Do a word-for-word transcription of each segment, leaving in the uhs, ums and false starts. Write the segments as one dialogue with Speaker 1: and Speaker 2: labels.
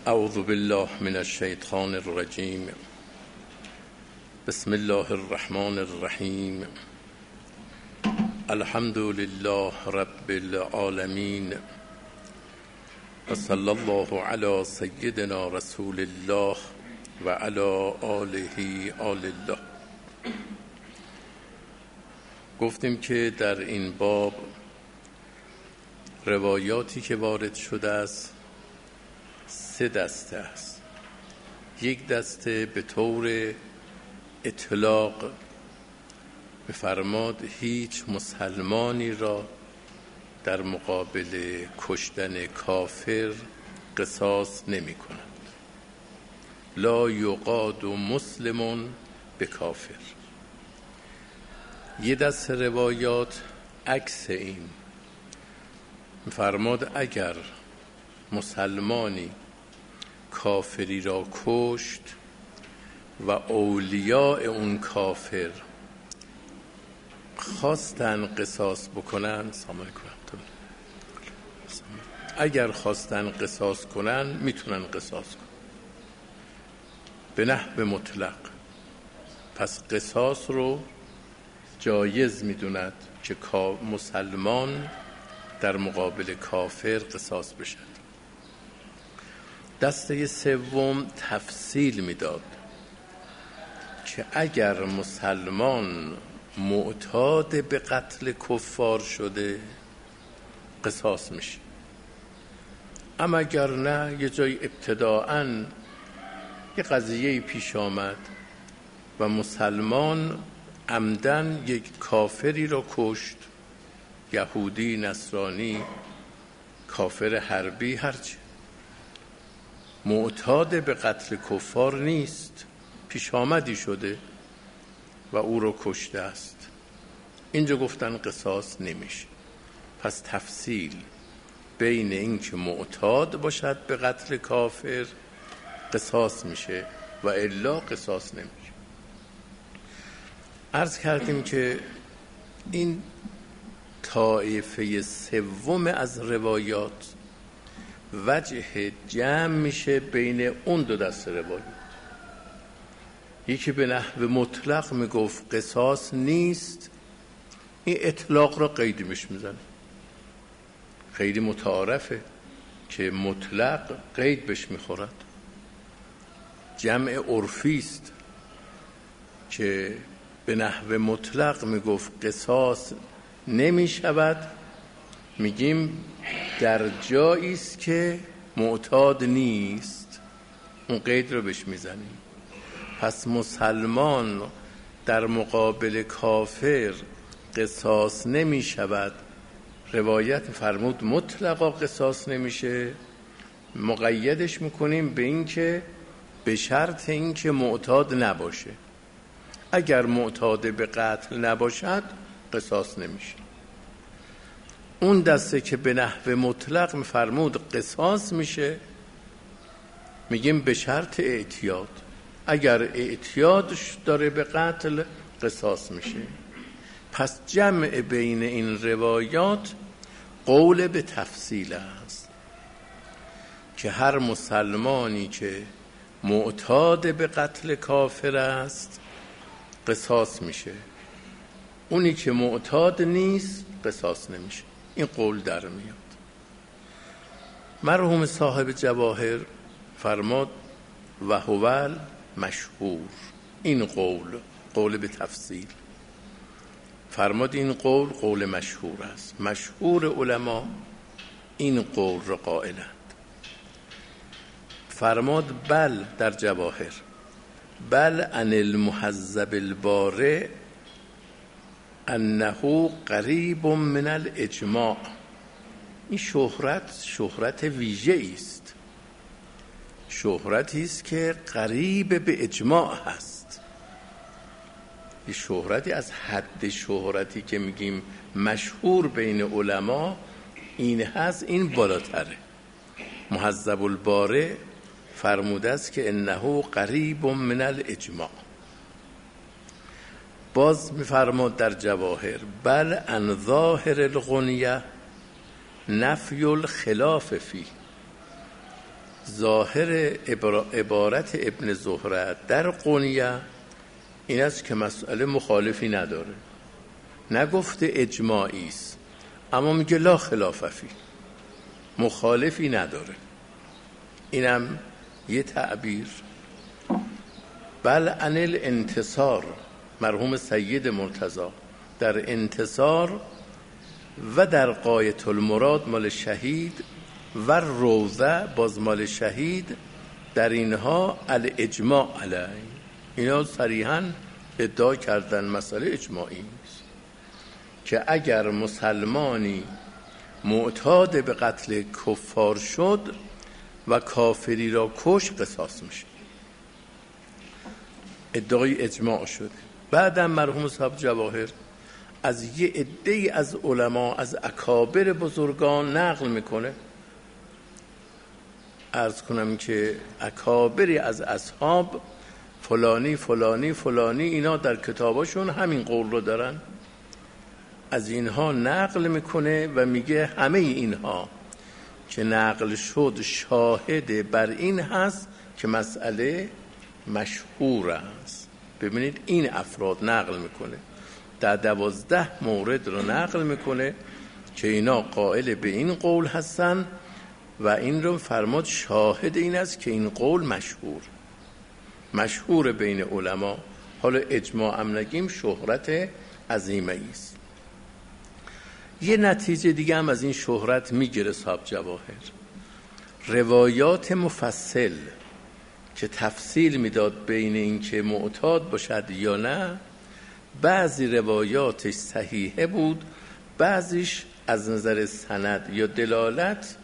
Speaker 1: اعوذ بالله من الشیطان الرجیم. بسم الله الرحمن الرحیم. الحمد لله رب العالمین و صلی الله علی سیدنا رسول الله و علی آله آل الله. گفتیم که در این باب روایاتی که وارد شده است سه دسته است. یک دسته به طور اطلاق بفرماد هیچ مسلمانی را در مقابل کشتن کافر قصاص نمی کند. لا یقاد مسلم به کافر. یه دسته روایات عکس این فرماد اگر مسلمانی کافری را کشت و اولیاء اون کافر خواستن قصاص بکنن، اگر خواستن قصاص کنن میتونن قصاص کنن به نحو مطلق. پس قصاص رو جایز میدوند که مسلمان در مقابل کافر قصاص بشد. دسته سوم تفصیل میداد که اگر مسلمان معتاد به قتل کفار شده قصاص میشه، اما اگر نه یه جای ابتداعاً یه قضیه پیش آمد و مسلمان عمدن یک کافری را کشت، یهودی، نصرانی، کافر حربی، هرچی، معتاد به قتل کفار نیست، پیش آمدی شده و او را کشته است، اینجا گفتن قصاص نمیشه. پس تفصیل بین این که معتاد باشد به قتل کافر قصاص میشه و الا قصاص نمیشه. عرض کردیم که این طایفه سوم از روایات وجه جمع میشه بین اون دو دسته روایات. یکی به نحو مطلق میگفت قصاص نیست، این اطلاق را قید میش میزنه. خیلی متعارفه که مطلق قید بش میخورد، جمع عرفی است که به نحو مطلق میگفت قصاص نمیشود، میگیم در جایی است که معتاد نیست، اون قید رو بهش میزنیم. پس مسلمان در مقابل کافر قصاص نمیشود، روایت فرمود مطلقا قصاص نمیشه، مقیدش میکنیم به این که به شرط این که معتاد نباشه. اگر معتاد به قتل نباشد قصاص نمیشه. اون دسته که به نحو مطلق فرمود قصاص میشه، میگیم به شرط اعتیاد. اگر اعتیاد داره به قتل قصاص میشه. پس جمع بین این روایات قول به تفصیل است که هر مسلمانی که معتاد به قتل کافر است قصاص میشه، اونی که معتاد نیست قصاص نمیشه. این قول در میاد. مرحوم صاحب جواهر فرماد و هو مشهور، این قول قول به تفصیل فرماد، این قول قول مشهور است. مشهور علما این قول را قائلند. فرماد بل در جواهر بل عن المهذب البارع انه قریب من الاجماع. این شهرت شهرت ویژه است، شهرتی است که قریب به اجماع هست. این شهرتی از حد شهرتی که میگیم مشهور بین علما این هست، این بالاتره. مهذب البارع فرموده است که انه قریب من الاجماع. باز میفرماد در جواهر بل عن ظاهر الغنیه نفی الخلاف فی. ظاهر عبارت ابن زهره در غنیه این است که مسئله مخالفی نداره، نگفته اجماعی است، اما میگه لا خلاف فی، مخالفی نداره. اینم یه تعبیر. بل عن الانتصار، مرحوم سید مرتضی در انتصار و در غایة المراد مال شهید و روضه باز مال شهید، در اینها الاجماع علیه، اینا صریحاً ادعا کردن مسئله اجماعی است که اگر مسلمانی معتاد به قتل کفار شد و کافری را کش قصاص میشه. ادعای اجماع شده. بعدم مرحوم صاحب جواهر از یه عده‌ای از علما، از اکابر بزرگان نقل میکنه. عرض کنم که اکابری از اصحاب فلانی فلانی فلانی اینا در کتاباشون همین قول رو دارن، از اینها نقل میکنه و میگه همه اینها که نقل شد شاهد بر این هست که مسئله مشهور است. ببینید این افراد نقل میکنه، در دوازده مورد رو نقل میکنه که اینا قائل به این قول هستن و این رو فرماد شاهد این است که این قول مشهور مشهور بین علما. حالا اجماع هم نگیم، شهرت عظیمه است. یه نتیجه دیگه هم از این شهرت میگیره صاحب جواهر، روایات مفصل که تفصیل میداد بین این که معتاد باشد یا نه، بعضی روایاتش صحیحه بود، بعضیش از نظر سند یا دلالت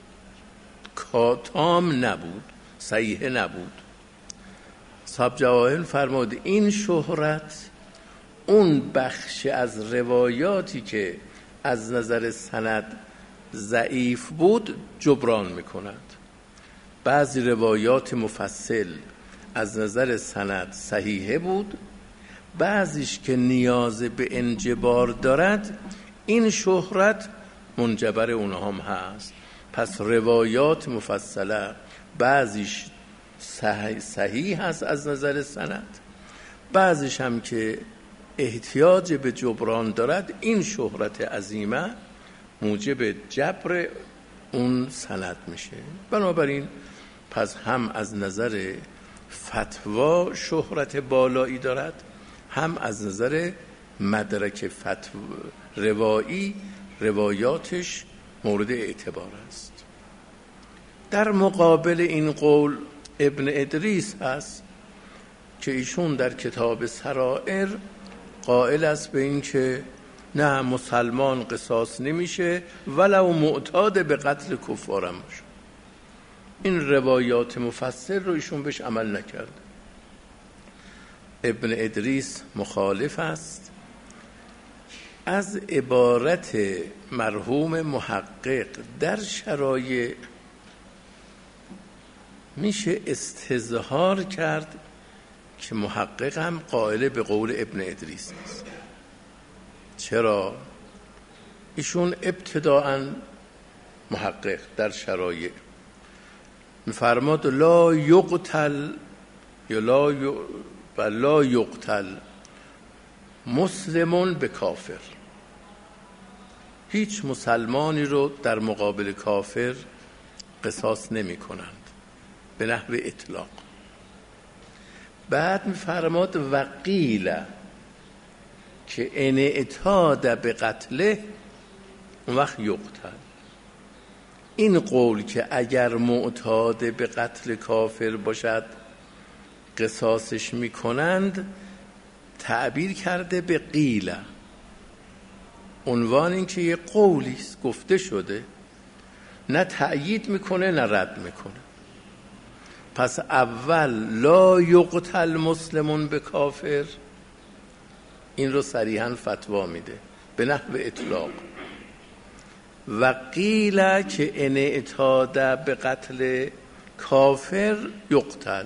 Speaker 1: کاتام نبود، صحیحه نبود. صاحب جواهر فرمود این شهرت اون بخش از روایاتی که از نظر سند ضعیف بود جبران میکند. بعضی روایات مفصل از نظر سند صحیحه بود، بعضیش که نیاز به انجبار دارد این شهرت منجبر اونها هم هست. پس روایات مفصله بعضیش صحیح, صحیح هست از نظر سند، بعضیش هم که احتیاج به جبران دارد این شهرت عظیمه موجب جبر اون سند میشه. بنابراین پس هم از نظر فتوا شهرت بالایی دارد، هم از نظر مدرک فتوا روایی روایاتش مورد اعتبار است. در مقابل این قول ابن ادریس هست که ایشون در کتاب سرائر قائل است به این که نه، مسلمان قصاص نمیشه ولو معتاد به قتل کفارم باشه. این روایات مفصل رو ایشون بهش عمل نکرده. ابن ادریس مخالف است. از عبارت مرحوم محقق در شرایع میشه استظهار کرد که محقق هم قائل به قول ابن ادریس است. چرا؟ ایشون ابتداءً محقق در شرایع میفرماد لا یقتل یا لا ی... لا یقتل مسلمون به کافر، هیچ مسلمانی رو در مقابل کافر قصاص نمی کنند به نحو اطلاق. بعد میفرماد وقیل که ان اعتاد به قتله اون وقت یقتل. این قول که اگر معتاد به قتل کافر باشد قصاصش میکنند تعبیر کرده به قیله، عنوان این که یه قولی گفته شده، نه تأیید میکنه نه رد میکنه. پس اول لا یقتل مسلمون به کافر این رو صریحاً فتوا میده به نحو اطلاق، و قیل که ان اعتاد به قتل کافر یقتل،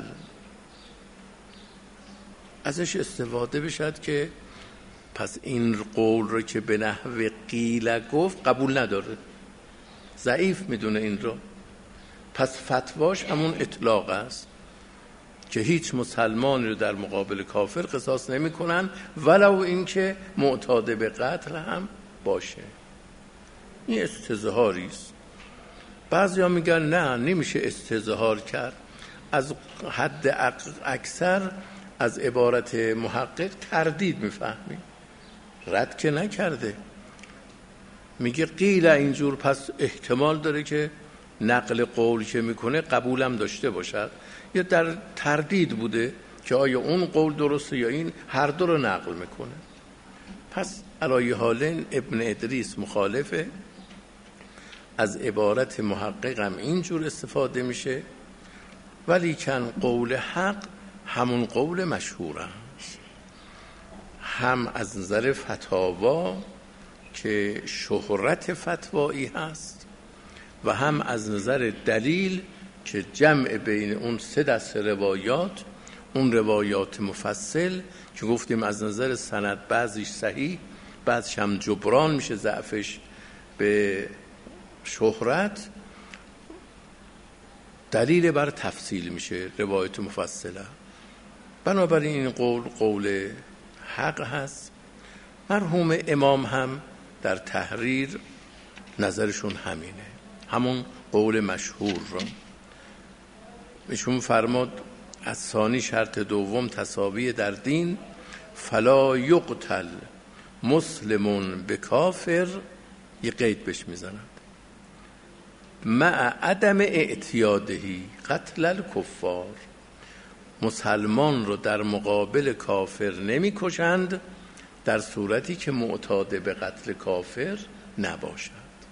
Speaker 1: ازش استفاده بشد که پس این قول رو که به نحو قیل گفت قبول نداره، ضعیف میدونه این رو. پس فتواش همون اطلاق است که هیچ مسلمانی رو در مقابل کافر قصاص نمی کنن ولو اینکه معتاد به قتل هم باشه. این استظهاری است. بعضیا میگن نه نمیشه استظهار کرد. از حد اکثر از عبارت محقق تردید میفهمیم، رد که نکرده. میگه قیل اینجور، پس احتمال داره که نقل قول که میکنه قبولم داشته باشد، یا در تردید بوده که آیا اون قول درسته یا این، هر دو رو نقل میکنه. پس علای حالین ابن ادریس مخالفه، از عبارت محققم اینجور استفاده میشه، ولی کن قول حق همون قول مشهور است، هم از نظر فتاوا که شهرت فتوایی هست و هم از نظر دلیل که جمع بین اون سه دست روایات، اون روایات مفصل که گفتیم از نظر سند بعضیش صحیح بعضش هم جبران میشه ضعفش به شهرت، دلیل بر تفصیل میشه روایت مفصله. بنابراین این قول قول حق هست. مرحوم امام هم در تحریر نظرشون همینه، همون قول مشهور را. ایشون فرمود از ثانی شرط دوم تساوی در دین، فلا یقتل مسلمون به کافر، یه قید بهش میزنند، مع عدم اعتیادهی قتل الکفار، مسلمان رو در مقابل کافر نمی کشند در صورتی که معتاد به قتل کافر نباشد.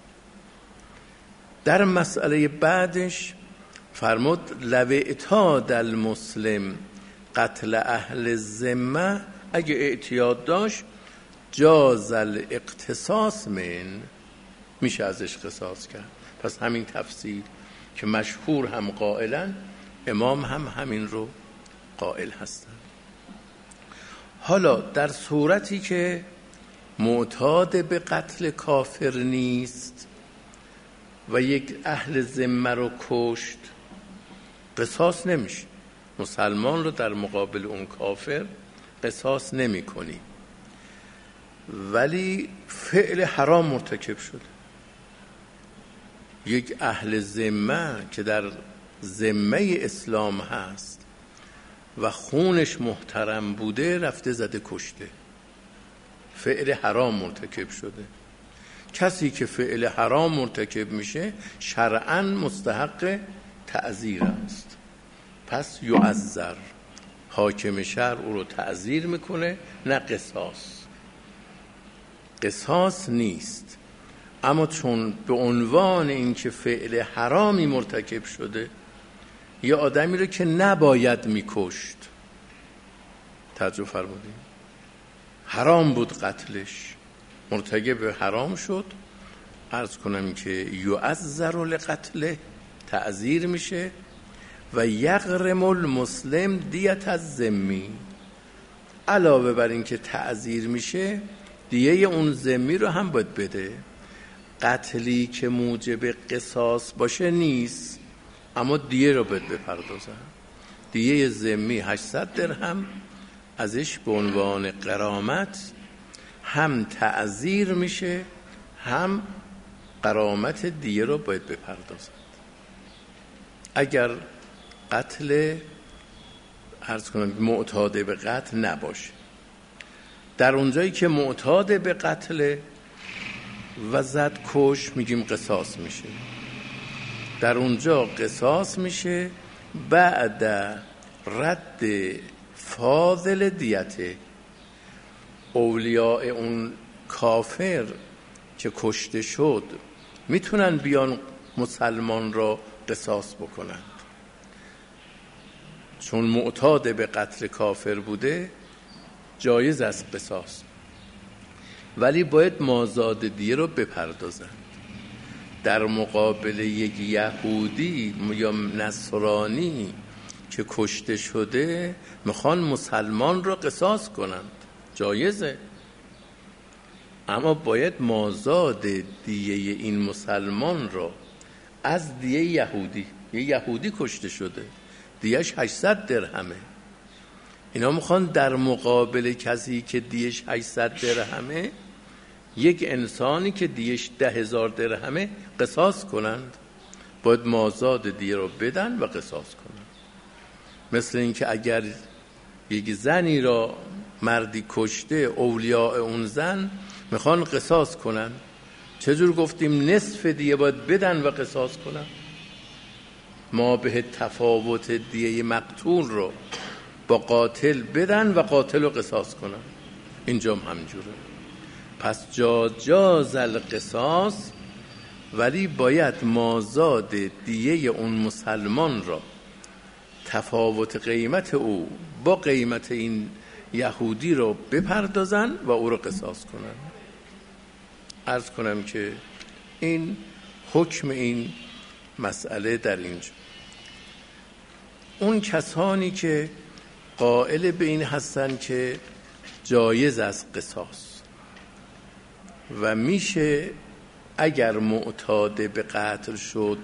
Speaker 1: در مسئله بعدش فرمود لو اعتاد المسلم قتل اهل ذمه، اگه اعتیاد داشت جاز الاقتصاص من، میشه ازش قصاص کرد. پس همین تفسیر که مشهور هم قائلن، امام هم همین رو قائل هستن. حالا در صورتی که معتاد به قتل کافر نیست و یک اهل ذمه رو کشت، قصاص نمیشه. مسلمان رو در مقابل اون کافر قصاص نمی کنی، ولی فعل حرام مرتکب شده. یک اهل ذمه که در ذمه اسلام هست و خونش محترم بوده رفته زده کشته، فعل حرام مرتکب شده. کسی که فعل حرام مرتکب میشه شرعاً مستحق تعزیر است، پس یعزر، حاکم شرع او رو تعزیر میکنه، نه قصاص. قصاص نیست، اما چون به عنوان اینکه فعل حرامی مرتکب شده، یه آدمی رو که نباید میکشت، توجه فرمودین، حرام بود قتلش، مرتکب حرام شد، عرض کنم که یعذر لقتله، تعذیر میشه، و یغرم المسلم دیت از ذمی، علاوه بر این که تعذیر میشه دیه اون ذمی رو هم باید بده. قتلی که موجب قصاص باشه نیست، اما دیه رو باید بپردازن. دیه ذمی هشتصد درهم ازش به عنوان غرامت هم تعذیر میشه هم غرامت دیه رو باید بپردازن. اگر قتل عرض کنم معتاد به قتل نباشه، در اونجایی که معتاد به قتل و زد کش میگیم قصاص میشه، در اونجا قصاص میشه بعد رد فاضل دیته. اولیاء اون کافر که کشته شد میتونن بیان مسلمان را قصاص بکنند، چون معتاد به قتل کافر بوده جایز است قصاص، ولی باید مازاد دیه رو بپردازند. در مقابل یک یهودی یا نصرانی که کشته شده میخوان مسلمان رو قصاص کنند، جایزه، اما باید مازاد دیه این مسلمان رو از دیه یهودی یه یهودی کشته شده، دیهش هشتصد درهمه. اینا میخوان در مقابل کسی که دیهش هشتصد درهمه یک انسانی که دیهش ده هزار درهمه قصاص کنند. باید مازاد دیه رو بدن و قصاص کنند. مثل اینکه اگر یک زنی را مردی کشته، اولیاء اون زن میخوان قصاص کنن، چجور گفتیم نصف دیه باید بدن و قصاص کنن؟ ما به تفاوت دیه مقتول رو با قاتل بدن و قاتل رو قصاص کنن. اینجا هم همجوره. پس جا جاز القصاص، ولی باید مازاد دیه اون مسلمان را تفاوت قیمت او با قیمت این یهودی رو بپردازن و او رو قصاص کنن. عرض کنم که این حکم این مسئله در اینجا. اون کسانی که قائل به این هستن که جایز است قصاص و میشه اگر معتاد به قتل شد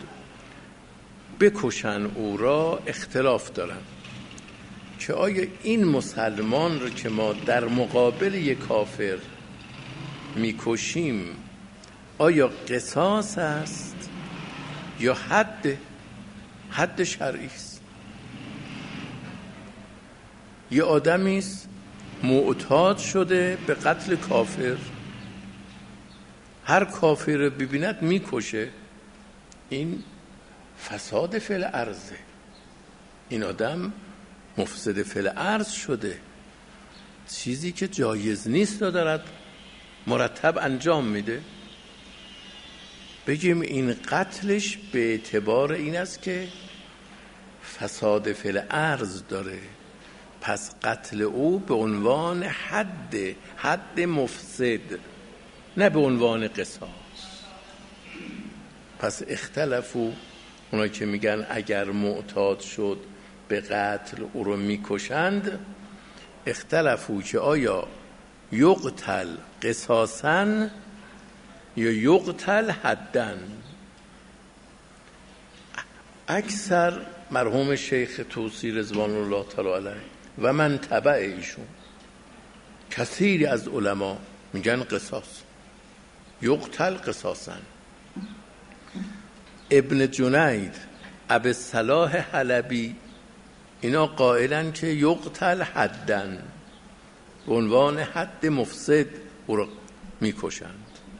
Speaker 1: بکشن او را، اختلاف دارن که آیا این مسلمان رو که ما در مقابل یک کافر میکشیم آیا قصاص است یا حد حد شرعی است؟ یه آدمی است معتاد شده به قتل کافر، هر کافر رو ببیند میکشه، این فساد فی الارض، این آدم مفسد فی الارض شده، چیزی که جایز نیست رو دارد مرتب انجام میده. بگیم این قتلش به اعتبار این است که فساد فی الارض داره، پس قتل او به عنوان حد حد مفسد، نه به عنوان قصاص. پس اختلفو اونا که میگن اگر معتاد شد به قتل او رو میکشند، اختلفو که آیا یقتل قصاصاً یا یقتل حداً. اکثر مرحوم شیخ طوسی رضوان الله تعالی علیه و من تبع ایشون، کثیری از علما میگن قصاص، یقتل قصاصاً. ابن جنید، ابی صلاح حلبی، اینا قائلن که یقتل حداً، به عنوان حد مفسد او رو میکشند.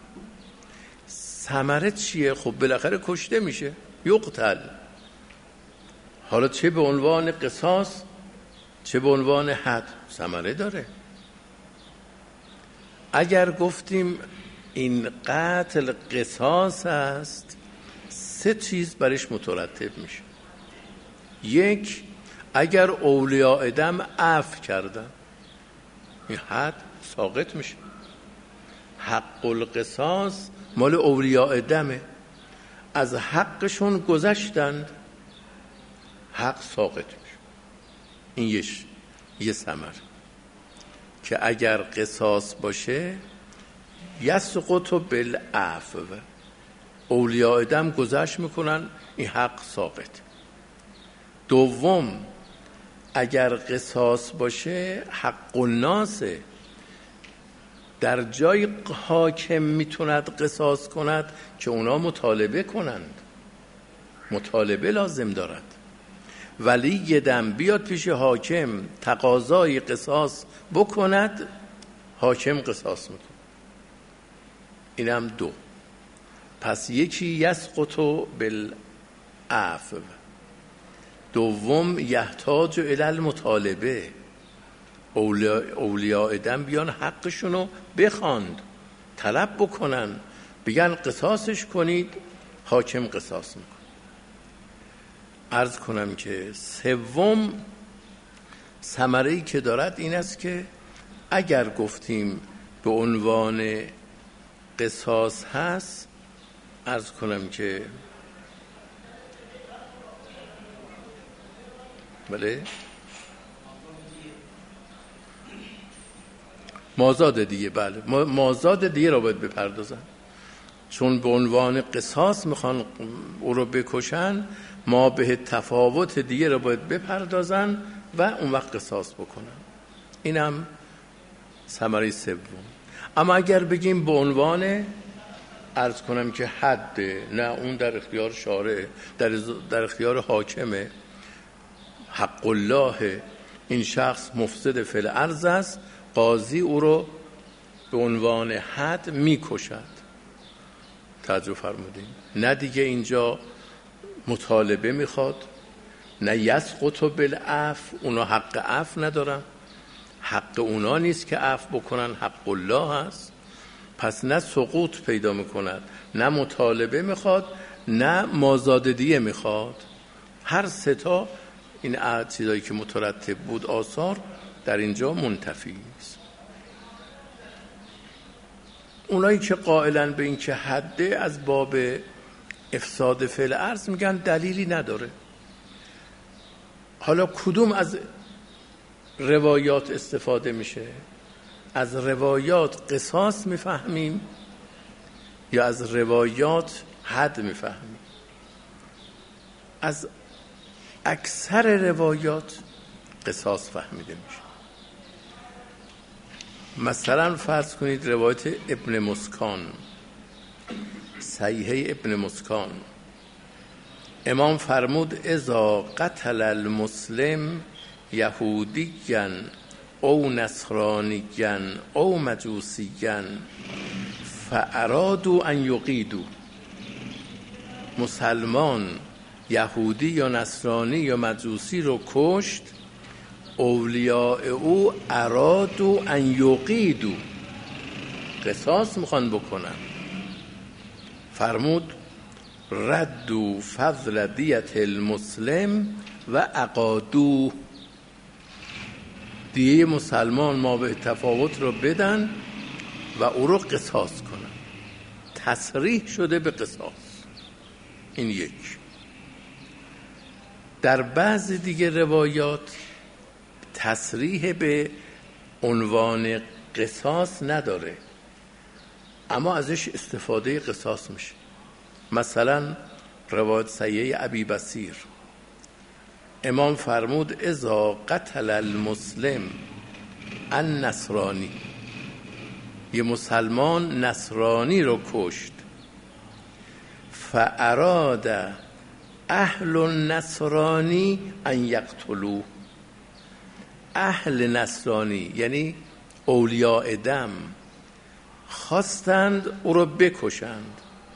Speaker 1: ثمره چیه؟ خب بالاخره کشته میشه، یقتل. حالا چه به عنوان قصاص چه به عنوان حد ثمره داره. اگر گفتیم این قتل قصاص است، سه چیز برش مترتب میشه. یک، اگر اولیاء دم عفو کردن، این حد ساقط میشه. حق القصاص مال اولیاء دمه، از حقشون گذشتند، حق ساقط میشه. این یش یه ثمر که اگر قصاص باشه یسقط بالعفو، اولیاء دم گذشت میکنن، این حق ساقط. دوم، اگر قصاص باشه حق الناس، در جای حاکم میتوند قصاص کند که اونا مطالبه کنند، مطالبه لازم دارد. ولی دم بیاد پیش حاکم تقاضای قصاص بکند، حاکم قصاص میکند. اینم دو. پس یکی یسقط بالعفو، دوم یحتاج الی المطالبه، اولیاء دم بیان حقشونو بخواند، طلب بکنن، بگن قصاصش کنید، حاکم قصاص میکن. عرض کنم که سوم ثمره‌ای که دارد این است که اگر گفتیم به عنوان قصاص هست، عرض کنم که بله مازاد دیگه، بله مازاد دیگه را باید بپردازن، چون به عنوان قصاص میخوان او رو بکشن، ما به تفاوت دیگه رو باید بپردازن و اون وقت قصاص بکنن. اینم ثمره سوم. اما اگر بگیم به عنوان عرض کنم که حد، نه اون در اختیار شارع، در, در اختیار حاکمه، حق الله، این شخص مفسد فی الارض است، قاضی او رو به عنوان حد میکشد. توجه فرمودین؟ نه دیگه اینجا مطالبه میخواد، نه یسقط بالعفو، اونا حق عفو ندارن، حق اونا نیست که عفو بکنن، حق الله هست. پس نه سقوط پیدا میکند، نه مطالبه میخواد، نه مازاددیه میخواد. هر سه تا این چیزایی که مترتب بود آثار در اینجا منتفی است. اونایی که قائلن به این که حده از باب افساد فی الارض میگن دلیلی نداره. حالا کدوم از روایات استفاده میشه؟ از روایات قصاص میفهمیم یا از روایات حد میفهمیم؟ از اکثر روایات قصاص فهمیده میشه. مثلا فرض کنید روایت ابن مسکان، صحیح ابن مسکان، امام فرمود اذا قتل المسلم یهودیاً او نصرانیاً او مجوسیاً فارادوا ان یقیدوا، مسلمان یهودی یا نصرانی یا مجوسی رو کشت، اولیاء او ارادوا ان یقیدوا، قصاص میخوان بکنن. فرمود ردوا فضل دیت المسلم و اقادوه، دیه مسلمان ما به تفاوت رو بدن و او رو قصاص کنن. تصریح شده به قصاص. این یک. در بعض دیگه روایات تصریح به عنوان قصاص نداره، اما ازش استفاده قصاص میشه. مثلا روایت صحیح ابی بصیر، امام فرمود اذا قتل المسلم النصرانی، یه مسلمان نصرانی رو کشت، فاراد اهل النصرانی ان یقتلوه، اهل نصرانی یعنی اولیاء دم خواستند او رو بکشند.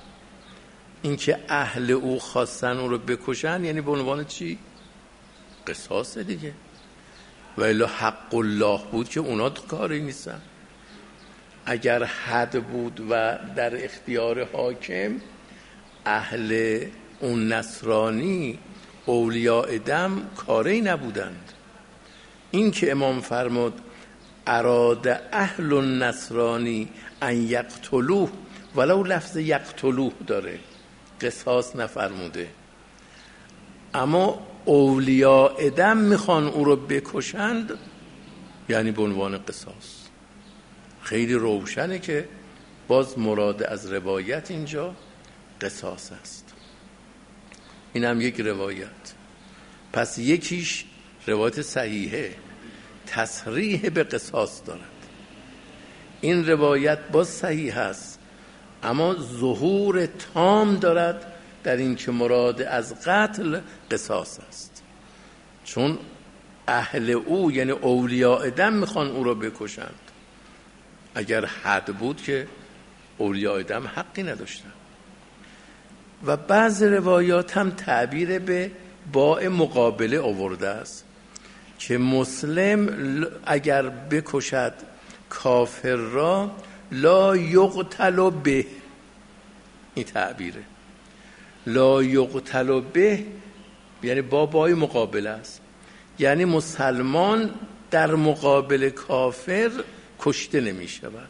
Speaker 1: این که اهل او خواستن او رو بکشند یعنی به عنوان چی؟ قصاص دیگه. و الا حق الله بود که اونا کاری نیستن. اگر حد بود و در اختیار حاکم، اهل اون نصرانی اولیاء دم کاری نبودند. این که امام فرمود اراد اهل النصرانی ان یقتلوه، ولو لفظ یقتلوه داره، قصاص نفرموده، اما اولیاء دم میخوان او رو بکشند یعنی به عنوان قصاص. خیلی روشنه که باز مراد از روایت اینجا قصاص است. این هم یک روایت. پس یکیش روایت صحیحه، تصریح به قصاص دارد. این روایت باز صحیح است، اما ظهور تام دارد در این که مراد از قتل قصاص است، چون اهل او یعنی اولیاء دم میخوان او رو بکشند. اگر حد بود که اولیاء دم حقی نداشتن. و بعض روایات هم تعبیر به باء مقابله آورده است که مسلم اگر بکشد کافر را لا یقتل به، این تعبیره لا یقتل به یعنی با باء مقابله است، یعنی مسلمان در مقابل کافر کشته نمی شود.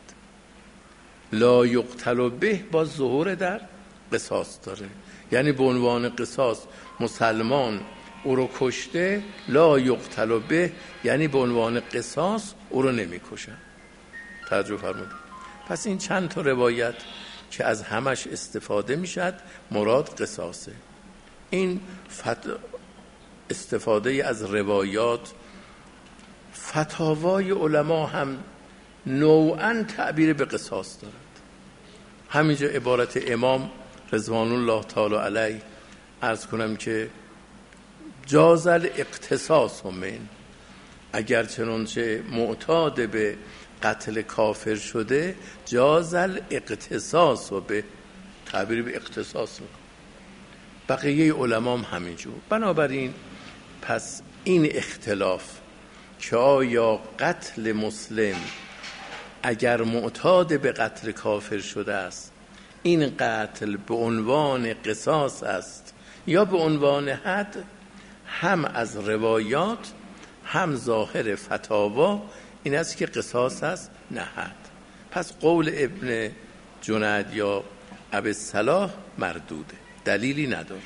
Speaker 1: لا یقتل به با ظهور در قصاص داره، یعنی به عنوان قصاص مسلمان او رو کشته، لا یقتل به یعنی به عنوان قصاص او رو نمی کشن. توجه فرمودید؟ پس این چند تا روایت که از همش استفاده می شد مراد قصاصه. این فت... استفاده از روایات، فتاوای علما هم نوعاً تعبیر به قصاص دارد. همینجا عبارت امام رضوان الله تعالی علیه عرض کنم که جاز الاقتصاص من، اگر چنانچه معتاد به قتل کافر شده جاز الاقتصاص و به تعبیر به اقتصاص میکنه. بقیه علمام همینجور. بنابراین پس این اختلاف که آیا قتل مسلم اگر معتاد به قتل کافر شده است این قتل به عنوان قصاص است یا به عنوان حد، هم از روایات هم ظاهر فتاوا این است که قصاص است نه حد. پس قول ابن جنید یا ابی صلاح مردوده، دلیلی نداره.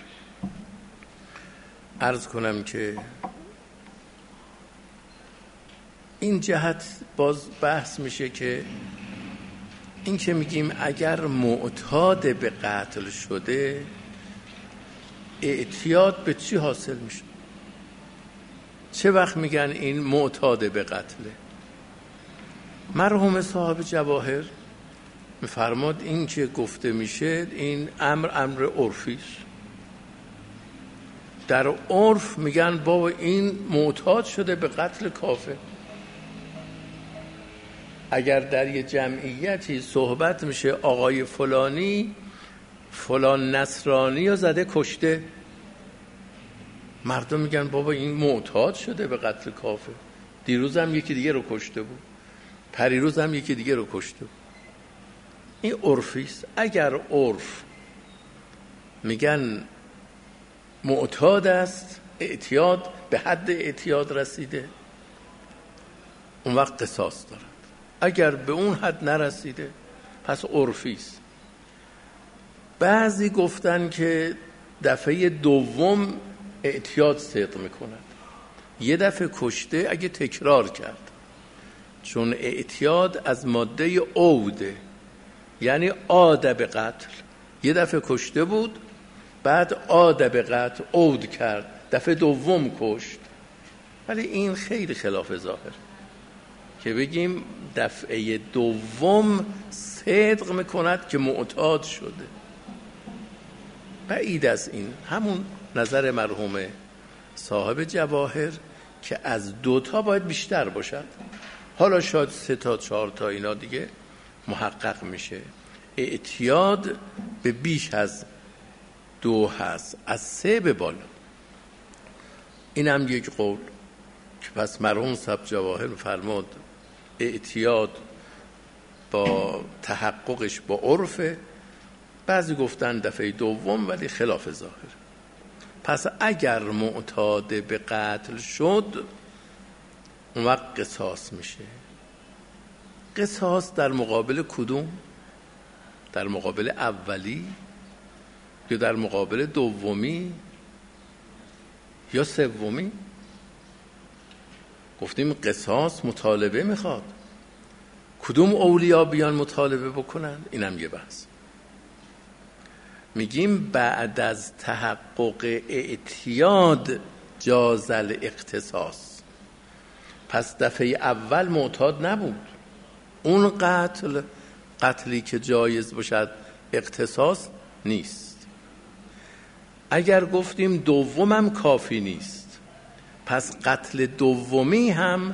Speaker 1: عرض کنم که این جهت باز بحث میشه که این که میگیم اگر معتاد به قتل شده اعتیاد به چی حاصل میشه؟ چه وقت میگن این معتاد به قتله؟ مرحوم صاحب جواهر میفرماد این که گفته میشه این امر امر عرفی است. در عرف میگن بابا این معتاد شده به قتل کافر. اگر در یه جمعیتی صحبت میشه آقای فلانی فلان نصرانی رو زده کشته، مردم میگن بابا این معتاد شده به قتل کافر، دیروز هم یکی دیگه رو کشته بود، پریروز هم یکی دیگه رو کشته بود. این عرفی است. اگر عرف میگن معتاد است، اعتیاد به حد اعتیاد رسیده، اون وقت قصاص دارد. اگر به اون حد نرسیده پس عرفی است. بعضی گفتن که دفعه دوم اعتیاد صدق میکند، یه دفعه کشته اگه تکرار کرد، چون اعتیاد از ماده عوده، یعنی عاد به قتل. یه دفعه کشته بود بعد عاد به قتل، عود کرد، دفعه دوم کشت. ولی این خیلی خلاف ظاهر که بگیم دفعه دوم صدق میکند که معتاد شده. بعید از این. همون نظر مرحوم صاحب جواهر که از دوتا باید بیشتر باشد. حالا شاید سه تا چهار تا اینا دیگه محقق میشه. اعتیاد به بیش از دو هست، از سه به بالا. این هم یک قول که پس مرحوم صاحب جواهر فرمود اعتیاد با تحققش با عرفه. بعضی گفتن دفعه دوم ولی خلاف ظاهر. پس اگر معتاد به قتل شد اون وقت قصاص میشه. قصاص در مقابل کدوم؟ در مقابل اولی یا در مقابل دومی یا سومی؟ گفتیم قصاص مطالبه میخواد. کدوم اولیا بیان مطالبه بکنن؟ اینم یه بحث. میگیم بعد از تحقق اعتیاد جاز الاقتصاص. پس دفعه اول معتاد نبود، اون قتل قتلی که جایز باشد اقتصاص نیست. اگر گفتیم دومم کافی نیست، پس قتل دومی هم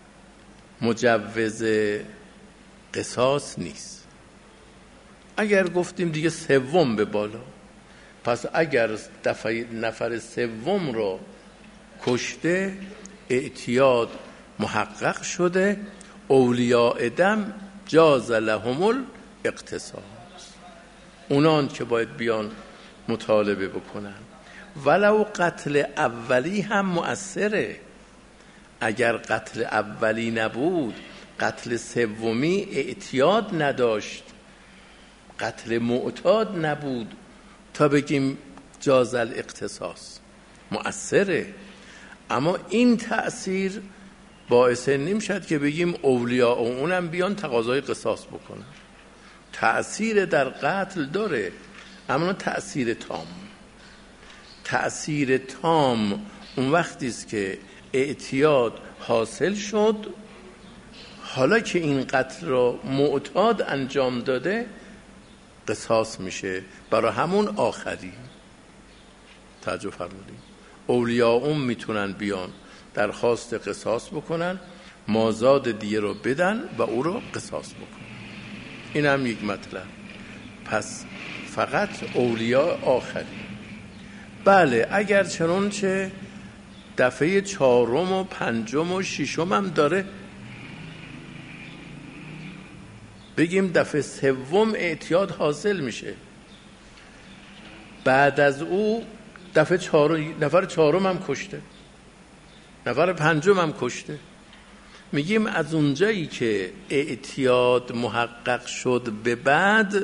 Speaker 1: مجوز قصاص نیست. اگر گفتیم دیگه سوم به بالا، پس اگر دفعه نفر سوم رو کشته اعتیاد محقق شده، اولیاء دم جاز لهم الاقتصاص، اونان که باید بیان مطالبه بکنن. ولو قتل اولی هم مؤثره. اگر قتل اولی نبود، قتل سومی اعتیاد نداشت، قتل معتاد نبود تا بگیم جاز الاقتصاص، مؤثره. اما این تأثیر باعث نمیشد که بگیم اولیاء اونم بیان تقاضای قصاص بکنن. تأثیر در قتل داره اما تأثیر تام. تأثیر تام اون وقتی است که اعتیاد حاصل شد، حالا که این قتل را معتاد انجام داده قصاص میشه برای همون آخری. توجه فرمودید؟ اولیاء اون میتونن بیان درخواست قصاص بکنن، مازاد دیه رو بدن و او رو قصاص بکنن. این هم یک مطلب. پس فقط اولیاء آخری. بله اگر چنانچه دفعه چهارم و پنجم و ششم هم داره، بگیم دفعه سوم اعتیاد حاصل میشه، بعد از او دفعه چهارم نفر چهارم هم کشته، نفر پنجم هم کشته، میگیم از اونجایی که اعتیاد محقق شد به بعد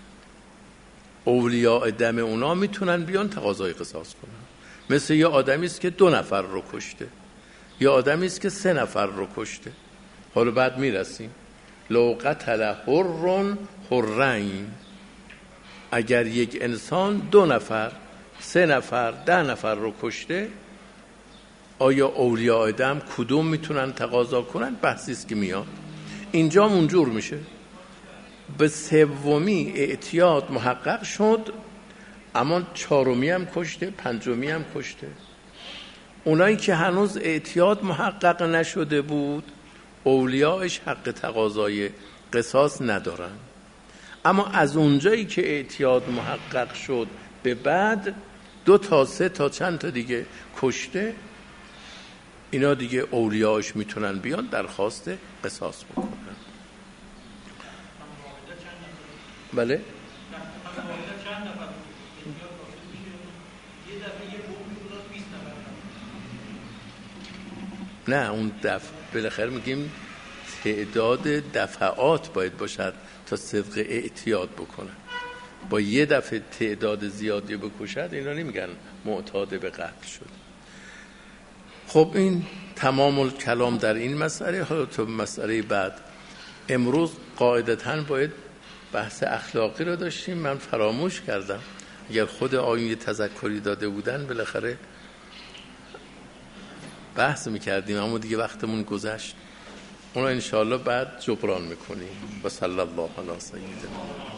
Speaker 1: اولیاء دم اونا میتونن بیان تقاضای قصاص کنن. مثل یه آدمی است که دو نفر رو کشته، یه آدمی است که سه نفر رو کشته. حالا بعد میرسیم لو قتل حر حرین، اگر یک انسان دو نفر، سه نفر، ده نفر رو کشته، آیا اولیاء دم کدوم میتونن تقاضا کنن؟ بحثی است که میاد اینجا منجور میشه. به سومی اعتیاد محقق شد، اما چهارمی هم کشته، پنجمی هم کشته. اونایی که هنوز اعتیاد محقق نشده بود اولیاءش حق تقاضای قصاص ندارن، اما از اونجایی که اعتیاد محقق شد به بعد دو تا سه تا چند تا دیگه کشته، اینا دیگه اولیاءش میتونن بیان درخواست قصاص بکنن. بله؟ نه اون دفع بالاخره میگیم تعداد دفعات باید باشد تا صدق اعتیاد بکنن. با یه دفعه تعداد زیادی بکشد اینا نمیگن معتاد به قتل شد. خب این تمام الکلام در این مسئله. حالا تو مسئله بعد امروز قاعدتاً باید بحث اخلاقی رو داشتیم، من فراموش کردم. اگر خود آیون یه تذکری داده بودن بالاخره بحث میکردیم، اما دیگه وقتمون گذشت. اونا انشاءالله بعد جبران میکنیم. و صلی الله علی سیدنا